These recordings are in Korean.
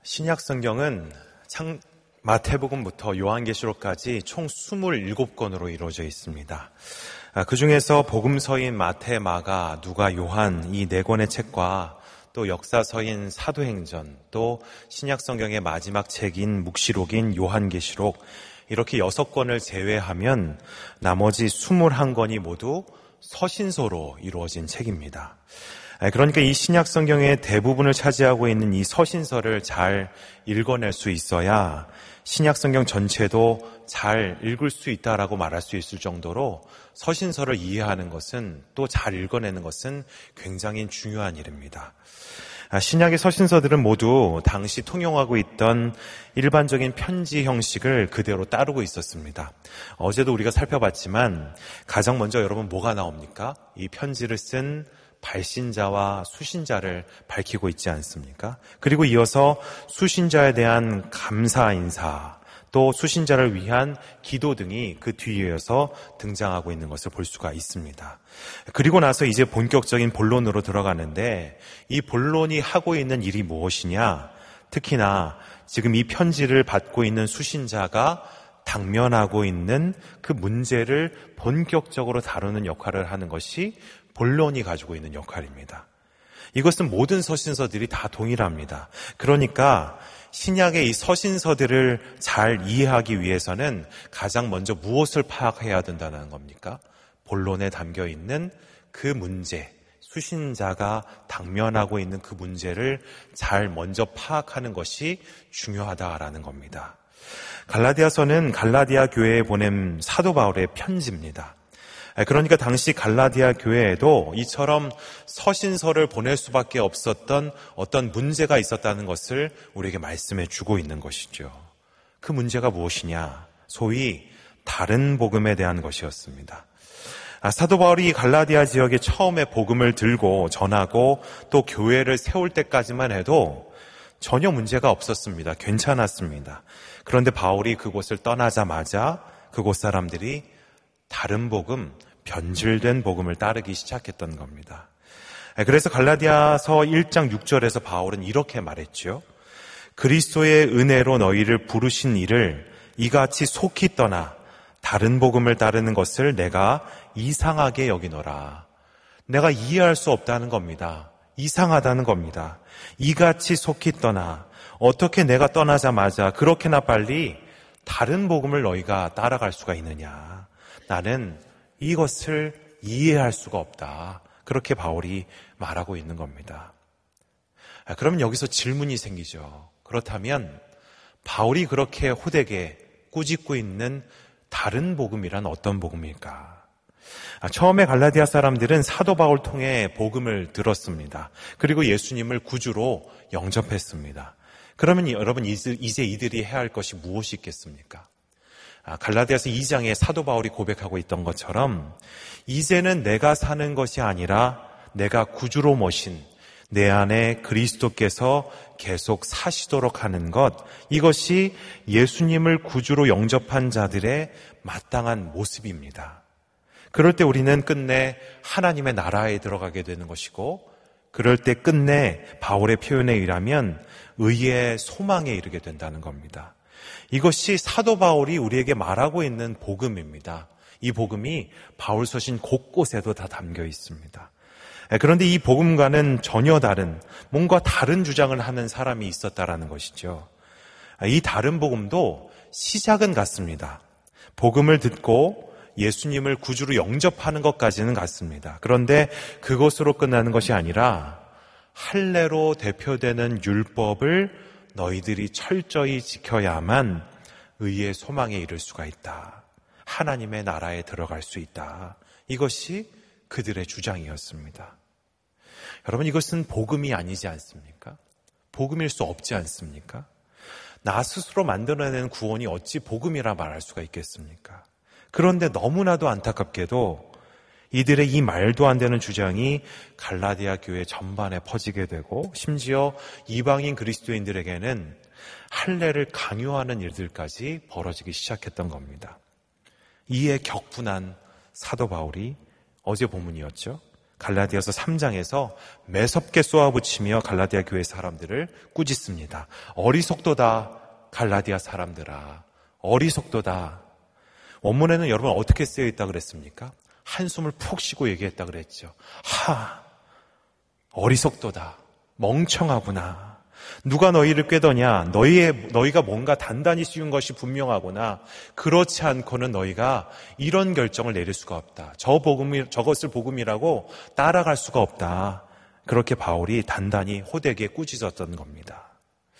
신약 성경은 마태복음부터 요한계시록까지 총 27권으로 이루어져 있습니다. 그 중에서 복음서인 마태, 마가, 누가, 요한 이 4권의 책과 또 역사서인 사도행전, 또 신약 성경의 마지막 책인 묵시록인 요한계시록 이렇게 6권을 제외하면 나머지 21권이 모두 서신서로 이루어진 책입니다. 그러니까 이 신약 성경의 대부분을 차지하고 있는 이 서신서를 잘 읽어낼 수 있어야 신약 성경 전체도 잘 읽을 수 있다라고 말할 수 있을 정도로 서신서를 이해하는 것은, 또 잘 읽어내는 것은 굉장히 중요한 일입니다. 신약의 서신서들은 모두 당시 통용하고 있던 일반적인 편지 형식을 그대로 따르고 있었습니다. 어제도 우리가 살펴봤지만 가장 먼저 여러분 뭐가 나옵니까? 이 편지를 쓴 발신자와 수신자를 밝히고 있지 않습니까? 그리고 이어서 수신자에 대한 감사 인사, 또 수신자를 위한 기도 등이 그 뒤에 이어서 등장하고 있는 것을 볼 수가 있습니다. 그리고 나서 이제 본격적인 본론으로 들어가는데, 이 본론이 하고 있는 일이 무엇이냐? 특히나 지금 이 편지를 받고 있는 수신자가 당면하고 있는 그 문제를 본격적으로 다루는 역할을 하는 것이 본론이 가지고 있는 역할입니다. 이것은 모든 서신서들이 다 동일합니다. 그러니까 신약의 이 서신서들을 잘 이해하기 위해서는 가장 먼저 무엇을 파악해야 된다는 겁니까? 본론에 담겨 있는 그 문제, 수신자가 당면하고 있는 그 문제를 잘 먼저 파악하는 것이 중요하다라는 겁니다. 갈라디아서는 갈라디아 교회에 보낸 사도 바울의 편지입니다. 그러니까 당시 갈라디아 교회에도 이처럼 서신서를 보낼 수밖에 없었던 어떤 문제가 있었다는 것을 우리에게 말씀해 주고 있는 것이죠. 그 문제가 무엇이냐? 소위 다른 복음에 대한 것이었습니다. 사도 바울이 갈라디아 지역에 처음에 복음을 들고 전하고 또 교회를 세울 때까지만 해도 전혀 문제가 없었습니다. 괜찮았습니다. 그런데 바울이 그곳을 떠나자마자 그곳 사람들이 다른 복음, 변질된 복음을 따르기 시작했던 겁니다. 그래서 갈라디아서 1장 6절에서 바울은 이렇게 말했죠. 그리스도의 은혜로 너희를 부르신 이를 이같이 속히 떠나 다른 복음을 따르는 것을 내가 이상하게 여기노라. 내가 이해할 수 없다는 겁니다. 이상하다는 겁니다. 이같이 속히 떠나, 어떻게 내가 떠나자마자 그렇게나 빨리 다른 복음을 너희가 따라갈 수가 있느냐. 나는 이것을 이해할 수가 없다. 그렇게 바울이 말하고 있는 겁니다. 그러면 여기서 질문이 생기죠. 그렇다면 바울이 그렇게 호되게 꾸짖고 있는 다른 복음이란 어떤 복음일까? 처음에 갈라디아 사람들은 사도 바울 통해 복음을 들었습니다. 그리고 예수님을 구주로 영접했습니다. 그러면 여러분 이제 이들이 해야 할 것이 무엇이 있겠습니까? 갈라디아서 2장에 사도 바울이 고백하고 있던 것처럼 이제는 내가 사는 것이 아니라 내가 구주로 모신 내 안에 그리스도께서 계속 사시도록 하는 것, 이것이 예수님을 구주로 영접한 자들의 마땅한 모습입니다. 그럴 때 우리는 끝내 하나님의 나라에 들어가게 되는 것이고, 그럴 때 끝내 바울의 표현에 의하면 의의 소망에 이르게 된다는 겁니다. 이것이 사도 바울이 우리에게 말하고 있는 복음입니다. 이 복음이 바울 서신 곳곳에도 다 담겨 있습니다. 그런데 이 복음과는 전혀 다른, 뭔가 다른 주장을 하는 사람이 있었다라는 것이죠. 이 다른 복음도 시작은 같습니다. 복음을 듣고 예수님을 구주로 영접하는 것까지는 같습니다. 그런데 그것으로 끝나는 것이 아니라 할례로 대표되는 율법을 너희들이 철저히 지켜야만 의의 소망에 이를 수가 있다. 하나님의 나라에 들어갈 수 있다. 이것이 그들의 주장이었습니다. 여러분, 이것은 복음이 아니지 않습니까? 복음일 수 없지 않습니까? 나 스스로 만들어내는 구원이 어찌 복음이라 말할 수가 있겠습니까? 그런데 너무나도 안타깝게도 이들의 이 말도 안 되는 주장이 갈라디아 교회 전반에 퍼지게 되고, 심지어 이방인 그리스도인들에게는 할례를 강요하는 일들까지 벌어지기 시작했던 겁니다. 이에 격분한 사도 바울이 어제 본문이었죠. 갈라디아서 3장에서 매섭게 쏘아붙이며 갈라디아 교회 사람들을 꾸짖습니다. 어리석도다 갈라디아 사람들아, 어리석도다. 원문에는 여러분 어떻게 쓰여 있다 그랬습니까? 한숨을 푹 쉬고 얘기했다 그랬죠. 어리석도다, 멍청하구나. 누가 너희를 꾀더냐? 너희가 뭔가 단단히 씌운 것이 분명하구나. 그렇지 않고는 너희가 이런 결정을 내릴 수가 없다. 저것을 복음이라고 따라갈 수가 없다. 그렇게 바울이 단단히 호되게 꾸짖었던 겁니다.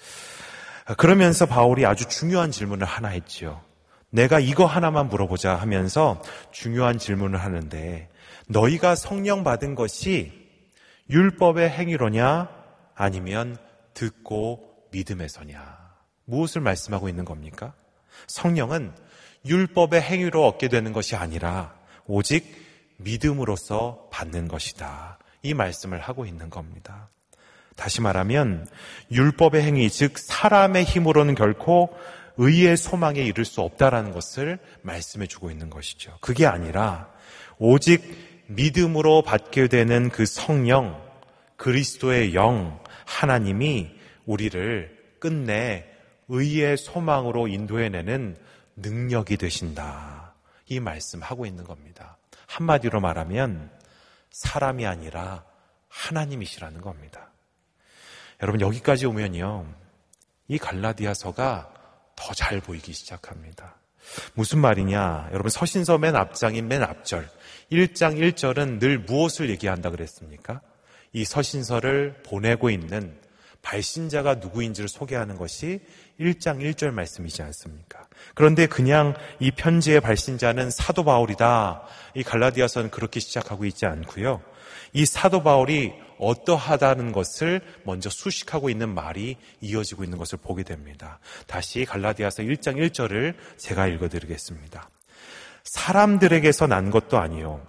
그러면서 바울이 아주 중요한 질문을 하나 했지요. 내가 이거 하나만 물어보자 하면서 중요한 질문을 하는데, 너희가 성령 받은 것이 율법의 행위로냐 아니면 듣고 믿음에서냐? 무엇을 말씀하고 있는 겁니까? 성령은 율법의 행위로 얻게 되는 것이 아니라 오직 믿음으로써 받는 것이다. 이 말씀을 하고 있는 겁니다. 다시 말하면 율법의 행위, 즉 사람의 힘으로는 결코 의의 소망에 이를 수 없다라는 것을 말씀해 주고 있는 것이죠. 그게 아니라 오직 믿음으로 받게 되는 그 성령, 그리스도의 영, 하나님이 우리를 끝내 의의 소망으로 인도해내는 능력이 되신다. 이 말씀하고 있는 겁니다. 한마디로 말하면 사람이 아니라 하나님이시라는 겁니다. 여러분, 여기까지 오면요, 이 갈라디아서가 더 잘 보이기 시작합니다. 무슨 말이냐? 여러분, 서신서 맨 앞장인 맨 앞절 1장 1절은 늘 무엇을 얘기한다 그랬습니까? 이 서신서를 보내고 있는 발신자가 누구인지를 소개하는 것이 1장 1절 말씀이지 않습니까? 그런데 그냥 이 편지의 발신자는 사도 바울이다. 이 갈라디아서는 그렇게 시작하고 있지 않고요. 이 사도 바울이 어떠하다는 것을 먼저 수식하고 있는 말이 이어지고 있는 것을 보게 됩니다. 다시 갈라디아서 1장 1절을 제가 읽어드리겠습니다. 사람들에게서 난 것도 아니요,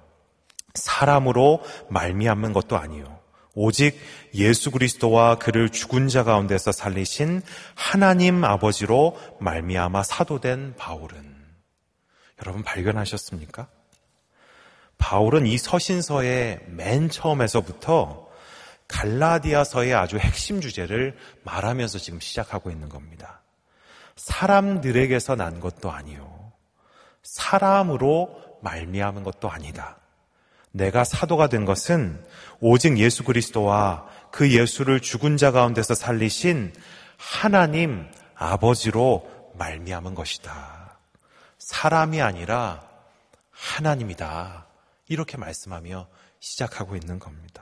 사람으로 말미암은 것도 아니요, 오직 예수 그리스도와 그를 죽은 자 가운데서 살리신 하나님 아버지로 말미암아 사도된 바울은. 여러분, 발견하셨습니까? 바울은 이 서신서의 맨 처음에서부터 갈라디아서의 아주 핵심 주제를 말하면서 지금 시작하고 있는 겁니다. 사람들에게서 난 것도 아니요, 사람으로 말미암은 것도 아니다. 내가 사도가 된 것은 오직 예수 그리스도와 그 예수를 죽은 자 가운데서 살리신 하나님 아버지로 말미암은 것이다. 사람이 아니라 하나님이다. 이렇게 말씀하며 시작하고 있는 겁니다.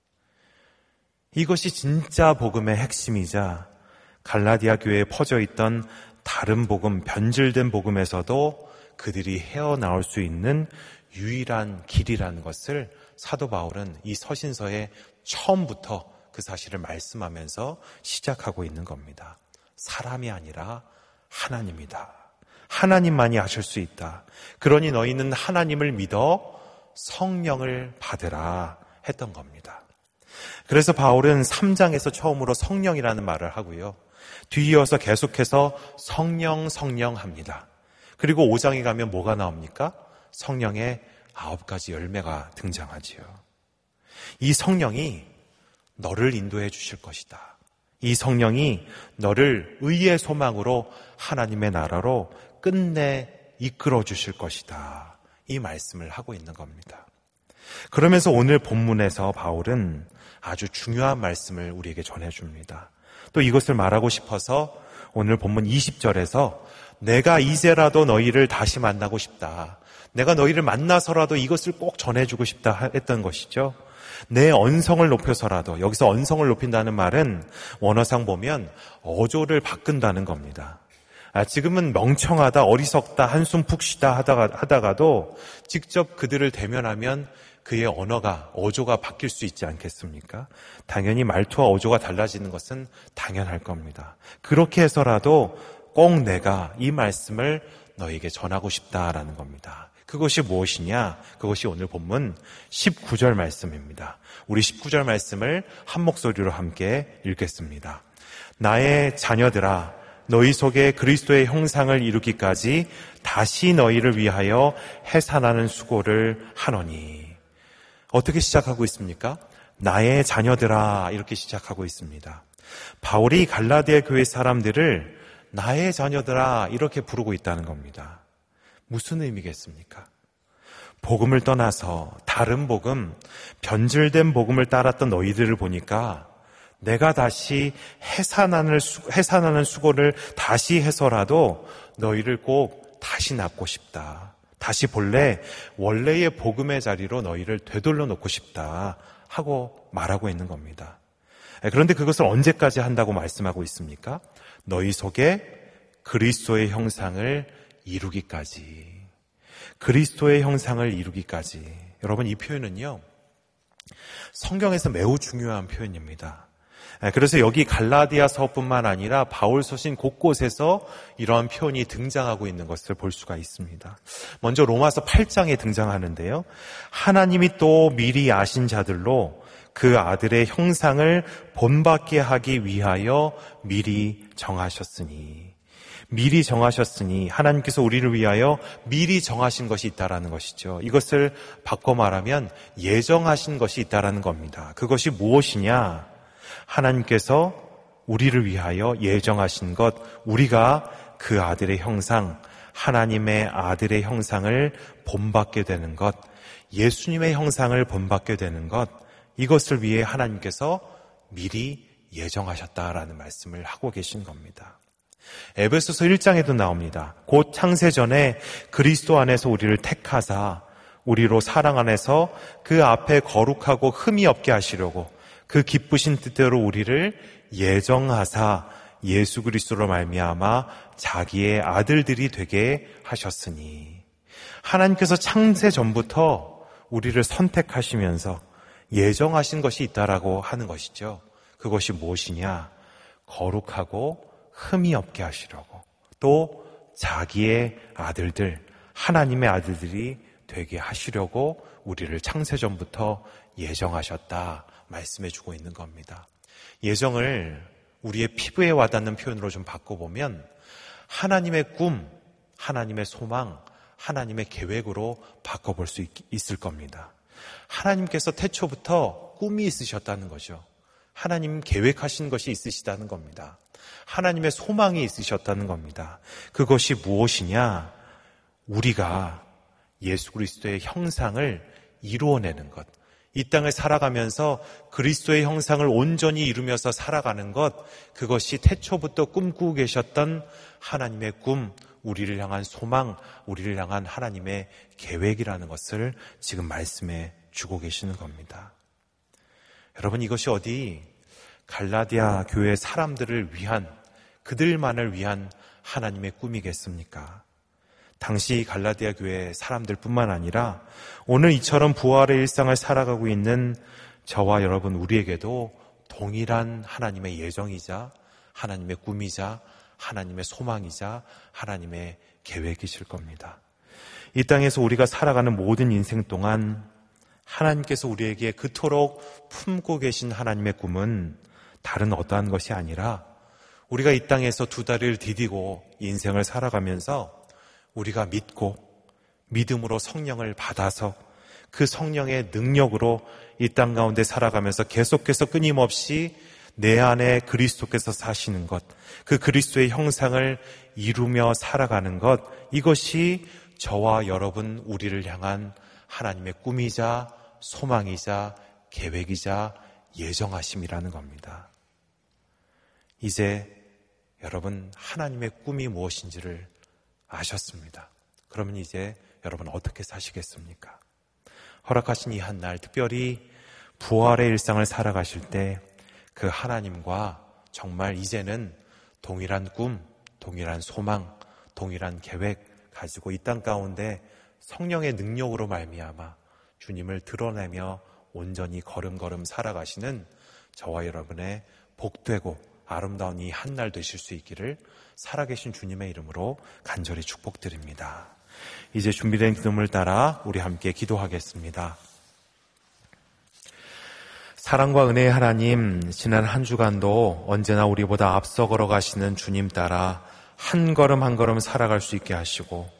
이것이 진짜 복음의 핵심이자 갈라디아 교회에 퍼져 있던 다른 복음, 변질된 복음에서도 그들이 헤어나올 수 있는 유일한 길이라는 것을 사도 바울은 이 서신서의 처음부터 그 사실을 말씀하면서 시작하고 있는 겁니다. 사람이 아니라 하나님이다. 하나님만이 하실 수 있다. 그러니 너희는 하나님을 믿어 성령을 받으라 했던 겁니다. 그래서 바울은 3장에서 처음으로 성령이라는 말을 하고요, 뒤이어서 계속해서 성령 합니다. 그리고 5장에 가면 뭐가 나옵니까? 성령의 9가지 열매가 등장하지요. 이 성령이 너를 인도해 주실 것이다. 이 성령이 너를 의의 소망으로 하나님의 나라로 끝내 이끌어 주실 것이다. 이 말씀을 하고 있는 겁니다. 그러면서 오늘 본문에서 바울은 아주 중요한 말씀을 우리에게 전해줍니다. 또 이것을 말하고 싶어서 오늘 본문 20절에서 내가 이제라도 너희를 다시 만나고 싶다. 내가 너희를 만나서라도 이것을 꼭 전해주고 싶다 했던 것이죠. 내 언성을 높여서라도, 여기서 언성을 높인다는 말은 원어상 보면 어조를 바꾼다는 겁니다. 지금은 멍청하다, 어리석다, 한숨 푹 쉬다 하다가도 직접 그들을 대면하면 그의 언어가, 어조가 바뀔 수 있지 않겠습니까? 당연히 말투와 어조가 달라지는 것은 당연할 겁니다. 그렇게 해서라도 꼭 내가 이 말씀을 너에게 전하고 싶다라는 겁니다. 그것이 무엇이냐? 그것이 오늘 본문 19절 말씀입니다. 우리 19절 말씀을 한 목소리로 함께 읽겠습니다. 나의 자녀들아, 너희 속에 그리스도의 형상을 이루기까지 다시 너희를 위하여 해산하는 수고를 하노니. 어떻게 시작하고 있습니까? 나의 자녀들아, 이렇게 시작하고 있습니다. 바울이 갈라디아 교회 사람들을 나의 자녀들아 이렇게 부르고 있다는 겁니다. 무슨 의미겠습니까? 복음을 떠나서 다른 복음, 변질된 복음을 따랐던 너희들을 보니까 내가 다시 해산하는 수고를 다시 해서라도 너희를 꼭 다시 낳고 싶다. 다시 원래의 복음의 자리로 너희를 되돌려 놓고 싶다 하고 말하고 있는 겁니다. 그런데 그것을 언제까지 한다고 말씀하고 있습니까? 너희 속에 그리스도의 형상을 이루기까지. 그리스도의 형상을 이루기까지. 여러분, 이 표현은요, 성경에서 매우 중요한 표현입니다. 그래서 여기 갈라디아서뿐만 아니라 바울 서신 곳곳에서 이러한 표현이 등장하고 있는 것을 볼 수가 있습니다. 먼저 로마서 8장에 등장하는데요. 하나님이 또 미리 아신 자들로 그 아들의 형상을 본받게 하기 위하여 미리 정하셨으니 하나님께서 우리를 위하여 미리 정하신 것이 있다라는 것이죠. 이것을 바꿔 말하면 예정하신 것이 있다라는 겁니다. 그것이 무엇이냐? 하나님께서 우리를 위하여 예정하신 것, 우리가 그 아들의 형상, 하나님의 아들의 형상을 본받게 되는 것, 예수님의 형상을 본받게 되는 것, 이것을 위해 하나님께서 미리 예정하셨다라는 말씀을 하고 계신 겁니다. 에베소서 1장에도 나옵니다. 곧 창세전에 그리스도 안에서 우리를 택하사 우리로 사랑 안에서 그 앞에 거룩하고 흠이 없게 하시려고 그 기쁘신 뜻대로 우리를 예정하사 예수 그리스도로 말미암아 자기의 아들들이 되게 하셨으니, 하나님께서 창세 전부터 우리를 선택하시면서 예정하신 것이 있다라고 하는 것이죠. 그것이 무엇이냐? 거룩하고 흠이 없게 하시려고, 또 자기의 아들들, 하나님의 아들들이 되게 하시려고 우리를 창세 전부터 예정하셨다 말씀해주고 있는 겁니다. 예정을 우리의 피부에 와닿는 표현으로 좀 바꿔보면 하나님의 꿈, 하나님의 소망, 하나님의 계획으로 바꿔볼 수 있을 겁니다. 하나님께서 태초부터 꿈이 있으셨다는 거죠. 하나님 계획하신 것이 있으시다는 겁니다. 하나님의 소망이 있으셨다는 겁니다. 그것이 무엇이냐? 우리가 예수 그리스도의 형상을 이루어내는 것, 이 땅을 살아가면서 그리스도의 형상을 온전히 이루면서 살아가는 것, 그것이 태초부터 꿈꾸고 계셨던 하나님의 꿈, 우리를 향한 소망, 우리를 향한 하나님의 계획이라는 것을 지금 말씀해 주고 계시는 겁니다. 여러분, 이것이 어디 갈라디아 교회 사람들을 위한, 그들만을 위한 하나님의 꿈이겠습니까? 당시 갈라디아 교회 사람들뿐만 아니라 오늘 이처럼 부활의 일상을 살아가고 있는 저와 여러분, 우리에게도 동일한 하나님의 예정이자 하나님의 꿈이자 하나님의 소망이자 하나님의 계획이실 겁니다. 이 땅에서 우리가 살아가는 모든 인생 동안 하나님께서 우리에게 그토록 품고 계신 하나님의 꿈은 다른 어떠한 것이 아니라 우리가 이 땅에서 두 다리를 디디고 인생을 살아가면서 우리가 믿고 믿음으로 성령을 받아서 그 성령의 능력으로 이 땅 가운데 살아가면서 계속해서 끊임없이 내 안에 그리스도께서 사시는 것, 그 그리스도의 형상을 이루며 살아가는 것, 이것이 저와 여러분, 우리를 향한 하나님의 꿈이자 소망이자 계획이자 예정하심이라는 겁니다. 이제 여러분, 하나님의 꿈이 무엇인지를 아셨습니다. 그러면 이제 여러분 어떻게 사시겠습니까? 허락하신 이 한 날, 특별히 부활의 일상을 살아가실 때 그 하나님과 정말 이제는 동일한 꿈, 동일한 소망, 동일한 계획 가지고 이 땅 가운데 성령의 능력으로 말미암아 주님을 드러내며 온전히 걸음걸음 살아가시는 저와 여러분의 복되고 아름다운 이 한 날 되실 수 있기를 살아계신 주님의 이름으로 간절히 축복드립니다. 이제 준비된 기도를 따라 우리 함께 기도하겠습니다. 사랑과 은혜의 하나님, 지난 한 주간도 언제나 우리보다 앞서 걸어가시는 주님 따라 한 걸음 한 걸음 살아갈 수 있게 하시고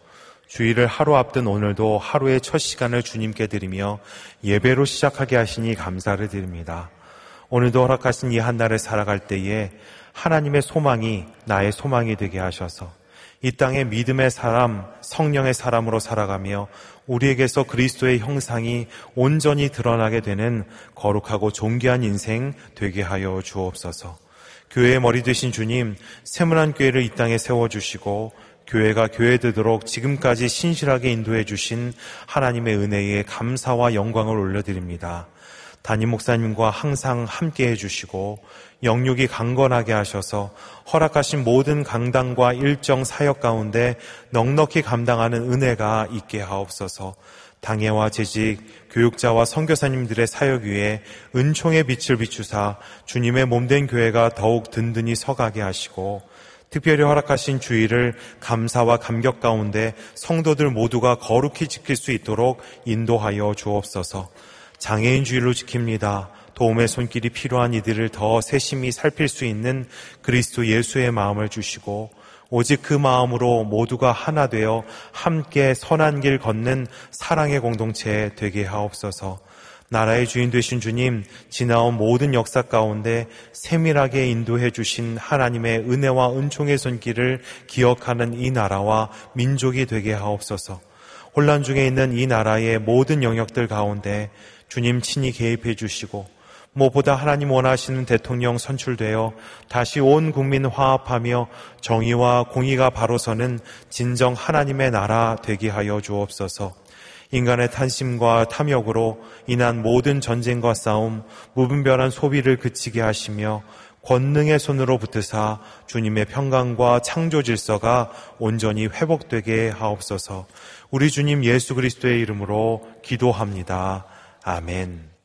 주일을 하루 앞둔 오늘도 하루의 첫 시간을 주님께 드리며 예배로 시작하게 하시니 감사를 드립니다. 오늘도 허락하신 이 한 날을 살아갈 때에 하나님의 소망이 나의 소망이 되게 하셔서 이 땅의 믿음의 사람, 성령의 사람으로 살아가며 우리에게서 그리스도의 형상이 온전히 드러나게 되는 거룩하고 존귀한 인생 되게 하여 주옵소서. 교회의 머리 되신 주님, 세문안 교회를 이 땅에 세워주시고 교회가 교회 되도록 지금까지 신실하게 인도해 주신 하나님의 은혜에 감사와 영광을 올려드립니다. 담임 목사님과 항상 함께해 주시고 영육이 강건하게 하셔서 허락하신 모든 강단과 일정 사역 가운데 넉넉히 감당하는 은혜가 있게 하옵소서. 당회와 재직, 교육자와 선교사님들의 사역 위에 은총의 빛을 비추사 주님의 몸된 교회가 더욱 든든히 서가게 하시고 특별히 허락하신 주일을 감사와 감격 가운데 성도들 모두가 거룩히 지킬 수 있도록 인도하여 주옵소서. 장애인 주일로 지킵니다. 도움의 손길이 필요한 이들을 더 세심히 살필 수 있는 그리스도 예수의 마음을 주시고 오직 그 마음으로 모두가 하나 되어 함께 선한 길 걷는 사랑의 공동체 되게 하옵소서. 나라의 주인 되신 주님, 지나온 모든 역사 가운데 세밀하게 인도해 주신 하나님의 은혜와 은총의 손길을 기억하는 이 나라와 민족이 되게 하옵소서. 혼란 중에 있는 이 나라의 모든 영역들 가운데 주님 친히 개입해 주시고 무엇보다 하나님 원하시는 대통령 선출되어 다시 온 국민 화합하며 정의와 공의가 바로 서는 진정 하나님의 나라 되게 하여 주옵소서. 인간의 탐심과 탐욕으로 인한 모든 전쟁과 싸움, 무분별한 소비를 그치게 하시며 권능의 손으로 붙으사 주님의 평강과 창조 질서가 온전히 회복되게 하옵소서. 우리 주님 예수 그리스도의 이름으로 기도합니다. 아멘.